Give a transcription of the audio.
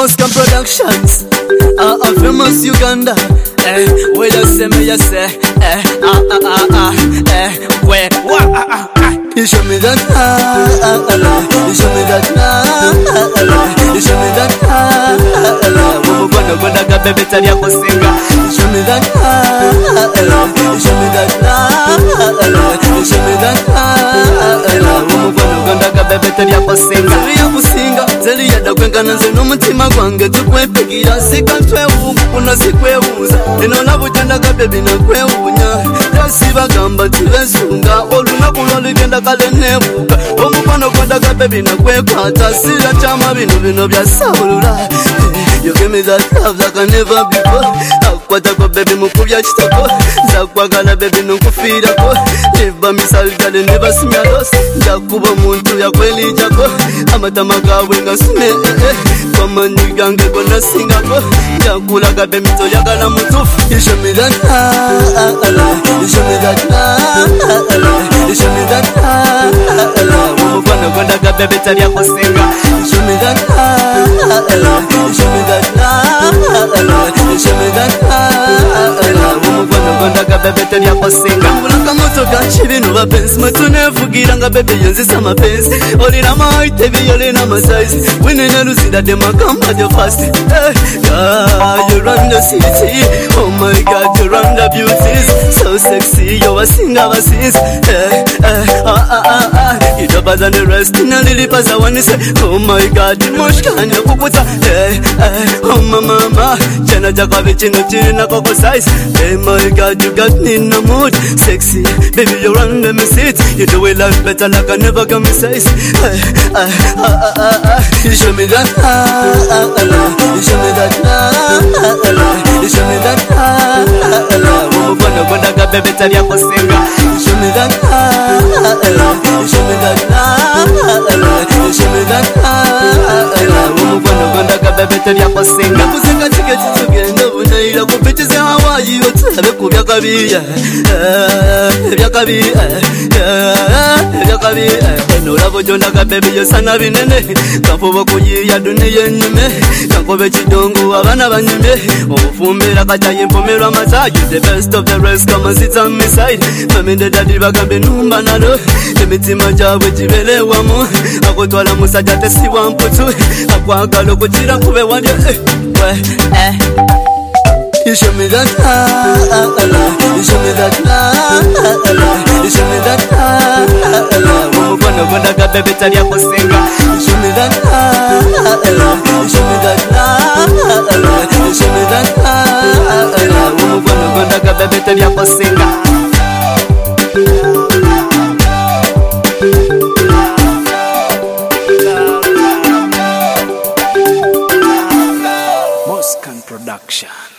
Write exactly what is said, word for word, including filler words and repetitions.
Moscan Productions, uh, a famous Uganda. Eh, where you say me, you say, eh, ah, ah, ah, ah, eh, where, what, ah, ah, ah. You show me that, ah, ah, ah, you show me that, ah, ah, ah, you show me that, ah, ah, ah. Womo kono konda ka bebe tali ya kusinga. You show me that, ah, ah, ah, you show me that, ah, ah, ah, you show me that, ah, ah, ah. Womo kono konda ka bebe tali ya kusinga. Tali ya kusinga, tali ya da kwenka nanze no mutima gwange tukwepigira sika twewu kuna sikwewuza. Eno na bujanda ka bebe na kwewunya. Tasiba gamba tibesunga olunaku lwaligenda kale nebuka. Omukono konda ka bebe na kwekwata sira chama bino bino bya sabulula. You give me that love like I never before. Akwata ko baby mukubya kitoko. Zakwagala baby nukufira ko. Live by me side girl never see me lost. Jakuba muntu ya kweli jako. Amatama gawe ngasune eh. Kama nigange kona singa ko. Jakula ka baby to yakala mutufu. You show me that ah ah ah. You show me that ah ah ah. You show me that ah ah ah. Womukono konda ka baby tali ya kusinga. You show me that ah ah ah. You show me that ah ah ah. You show me that ah ah ah. Womukono konda ka baby tali ya kusinga. Mulaka moto ka chibino bapenzi matunevugira nga baby yenzisa mapenzi. Olina maite biyolina masize. Winene luzida de makamba de fast. Yeah, you run the city. Oh my God, you run the beauties. So sexy, you a singer basis. Eh eh ah ah ah ah. You better than the rest. Na lili pasa wani say. Oh my God, mushkanya kukuta. Eh eh oh my mama. Jana jaka bichino chini na koko size. Hey my God, you got me in the mood. Sexy, baby you run the me seat. You do it like better like I never got me size. Eh eh ah ah ah ah. You show me that ah ah ah. You show me that ah ah ah. You show me that ah ah ah. Womukono konda ka bebe tali ya kusinga. You show me that ah ah ah. You show me that ah ah ah. You show me that ah ah ah. Womukono konda ka bebe tali ya kusinga. Kusinga tiketi tugenda bunaira kupitize Hawaii otulabe ku byakabiya. Byakabiya. Byakabiya. Eno labo jonda ka bebe yosana binene. Kafubo kuyiya duniya nyime. Kankobe kidongo abana banyime. Ofumbira kajaye mpomerwa masaji. The best of the rest kama sita on my side. Mami de daddy bagambe numba nalo. Emitima jabwe jibelewamo. Akotwala musajja tesiwa mputu. Akwagala okukira nkube wali eh. You show me that ah ah ah. You show me that ah ah ah. You show me that ah ah ah. Womukono konda ka bebe tali ya kusinga. You show me that ah ah ah. You show me that ah ah ah. You show me that ah ah ah. Womukono konda ka bebe tali ya kusinga. Moscan Production.